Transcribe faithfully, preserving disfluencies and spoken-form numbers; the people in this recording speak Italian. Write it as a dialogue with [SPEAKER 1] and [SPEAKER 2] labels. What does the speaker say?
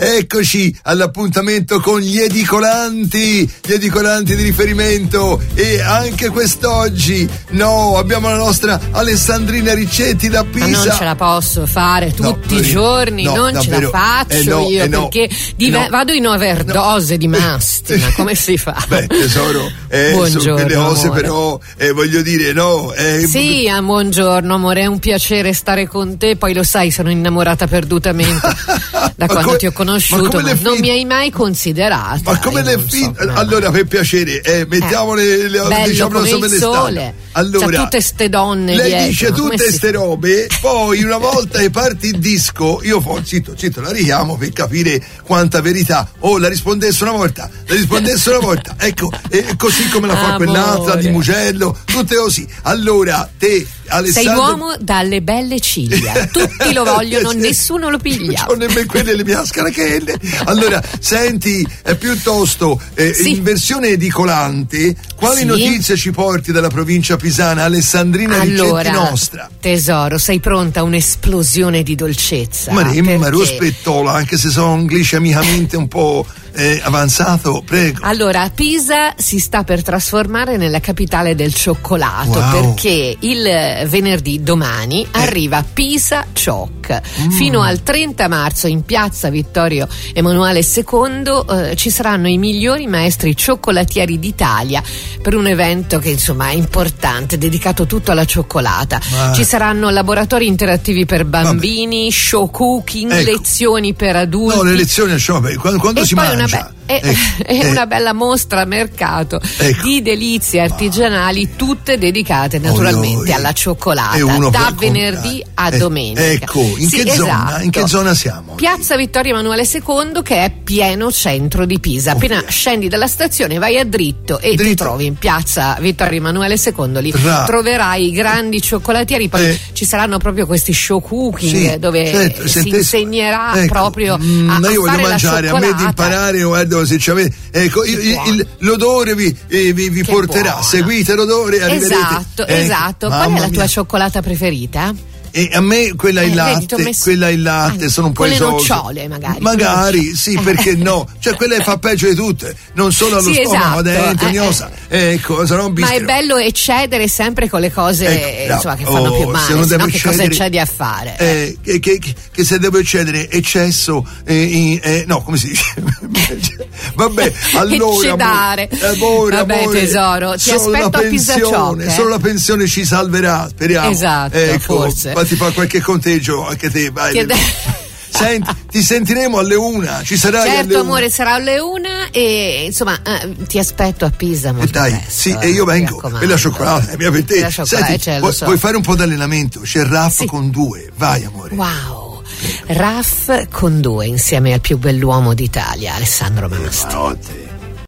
[SPEAKER 1] eccoci all'appuntamento con gli edicolanti, gli edicolanti di riferimento, e anche quest'oggi, no, abbiamo la nostra Alessandrina Riccetti da Pisa.
[SPEAKER 2] Ma non ce la posso fare tutti
[SPEAKER 1] no,
[SPEAKER 2] i giorni,
[SPEAKER 1] no,
[SPEAKER 2] non
[SPEAKER 1] davvero.
[SPEAKER 2] ce la faccio
[SPEAKER 1] eh no,
[SPEAKER 2] io,
[SPEAKER 1] eh no,
[SPEAKER 2] perché dive-
[SPEAKER 1] no,
[SPEAKER 2] vado in overdose no. di mastina, come si fa?
[SPEAKER 1] Beh, tesoro, eh,
[SPEAKER 2] buongiorno,
[SPEAKER 1] sono quelle cose,
[SPEAKER 2] amore.
[SPEAKER 1] però, eh, voglio dire, no. Eh,
[SPEAKER 2] sì, ah, buongiorno, amore, è un piacere stare con te, poi lo sai, sono innamorata perdutamente da quando
[SPEAKER 1] come,
[SPEAKER 2] ti ho conosciuto, ma, ma non
[SPEAKER 1] fin-
[SPEAKER 2] mi hai mai considerata.
[SPEAKER 1] Ma come le fin- so, allora, per piacere, eh, mettiamo
[SPEAKER 2] eh,
[SPEAKER 1] le, le
[SPEAKER 2] bello
[SPEAKER 1] diciamo
[SPEAKER 2] come il sole.
[SPEAKER 1] Allora,
[SPEAKER 2] c'ha tutte ste donne
[SPEAKER 1] lei
[SPEAKER 2] dietro,
[SPEAKER 1] dice tutte ste robe, poi una volta che parti il disco, io fo, zitto, zitto, la richiamo per capire quanta verità. Oh, la rispondesse una volta, la rispondesse una volta, ecco, e così come la fa quell'altra di Mugello, tutte così. Allora, te, Alessandro,
[SPEAKER 2] sei uomo dalle belle ciglia, tutti lo vogliono, nessuno lo piglia.
[SPEAKER 1] Non ho nemmeno quelle le mie scarachelle. Allora, senti, eh, piuttosto eh, sì. in versione edicolante, quali
[SPEAKER 2] sì.
[SPEAKER 1] notizie ci porti dalla provincia pisana, Alessandrina
[SPEAKER 2] allora,
[SPEAKER 1] Riccetti nostra?
[SPEAKER 2] Tesoro, sei pronta a un'esplosione di dolcezza?
[SPEAKER 1] Ma
[SPEAKER 2] perché...
[SPEAKER 1] ma rospettola, anche se sono glicemicamente un po' eh, avanzato, prego.
[SPEAKER 2] Allora, Pisa si sta per trasformare nella capitale del cioccolato,
[SPEAKER 1] wow.
[SPEAKER 2] perché il venerdì, domani, eh. arriva Pisa Cioc. Mm. Fino al trenta marzo in piazza Vittorio Emanuele secondo eh, ci saranno i migliori maestri cioccolatieri d'Italia per un evento che insomma è importante, dedicato tutto alla cioccolata.
[SPEAKER 1] Ma...
[SPEAKER 2] ci saranno laboratori interattivi per bambini, Vabbè. show cooking,
[SPEAKER 1] ecco.
[SPEAKER 2] lezioni per adulti.
[SPEAKER 1] No, le lezioni a show, quando, quando
[SPEAKER 2] e
[SPEAKER 1] si
[SPEAKER 2] poi
[SPEAKER 1] mangia.
[SPEAKER 2] Una be- è,
[SPEAKER 1] ecco.
[SPEAKER 2] è
[SPEAKER 1] eh.
[SPEAKER 2] una bella mostra a mercato
[SPEAKER 1] ecco.
[SPEAKER 2] di delizie artigianali, tutte dedicate naturalmente
[SPEAKER 1] oh, oh,
[SPEAKER 2] alla cioccolata, da venerdì a
[SPEAKER 1] eh,
[SPEAKER 2] domenica.
[SPEAKER 1] Ecco, in,
[SPEAKER 2] sì,
[SPEAKER 1] che zona,
[SPEAKER 2] esatto.
[SPEAKER 1] in che zona siamo?
[SPEAKER 2] Piazza Vittorio Emanuele secondo, che è pieno centro di Pisa. Appena okay. scendi dalla stazione vai a dritto e dritto. ti trovi in piazza Vittorio Emanuele secondo, lì Ra. troverai i grandi cioccolatieri, poi eh. ci saranno proprio questi show cooking sì, dove certo, si sentesse. insegnerà ecco. proprio
[SPEAKER 1] mm,
[SPEAKER 2] a, a
[SPEAKER 1] io voglio
[SPEAKER 2] fare
[SPEAKER 1] mangiare,
[SPEAKER 2] la
[SPEAKER 1] a me di imparare, guarda, se c'avete, ecco, il, il, l'odore vi, eh, vi, vi porterà, buona. seguite l'odore, arriverete.
[SPEAKER 2] Esatto, ecco. esatto. Qual è la tua mia. cioccolata preferita?
[SPEAKER 1] E a me quella in eh, latte, messo... quella in latte, ah, sono un po'
[SPEAKER 2] con
[SPEAKER 1] esoso.
[SPEAKER 2] le nocciole magari.
[SPEAKER 1] Magari, sì, perché no? Cioè quella che fa peggio di tutte, non solo allo
[SPEAKER 2] sì,
[SPEAKER 1] stomaco,
[SPEAKER 2] esatto.
[SPEAKER 1] dentro,
[SPEAKER 2] eh,
[SPEAKER 1] gnosa. Eh. Ecco, sarà un
[SPEAKER 2] ma è bello eccedere sempre con le cose ecco, insomma, che fanno oh, più male, se non devo che cosa eccedi a fare?
[SPEAKER 1] Eh, che, che, che se devo eccedere eccesso, eh, in, eh, no, come si dice? Vabbè, allora
[SPEAKER 2] eccedare.
[SPEAKER 1] Amore,
[SPEAKER 2] Vabbè,
[SPEAKER 1] amore,
[SPEAKER 2] tesoro, ti aspetto a Pisa Cioc, eh?
[SPEAKER 1] Solo la pensione ci salverà, speriamo.
[SPEAKER 2] Esatto,
[SPEAKER 1] ecco,
[SPEAKER 2] forse.
[SPEAKER 1] Fatti fare qualche conteggio anche te, vai.
[SPEAKER 2] Che de-
[SPEAKER 1] Senti, ti sentiremo alle una, ci sarai
[SPEAKER 2] certo,
[SPEAKER 1] alle
[SPEAKER 2] amore,
[SPEAKER 1] una.
[SPEAKER 2] sarà alle una e insomma eh, ti aspetto a Pisa molto
[SPEAKER 1] e dai,
[SPEAKER 2] presto,
[SPEAKER 1] sì,
[SPEAKER 2] eh,
[SPEAKER 1] e io vengo e la cioccolata è mia per te. Senti,
[SPEAKER 2] cioè,
[SPEAKER 1] vuoi,
[SPEAKER 2] so.
[SPEAKER 1] vuoi fare un po' di allenamento? C'è Raff
[SPEAKER 2] sì.
[SPEAKER 1] con due, vai amore.
[SPEAKER 2] Wow, Raff con due insieme al più bell'uomo d'Italia, Alessandro Masti.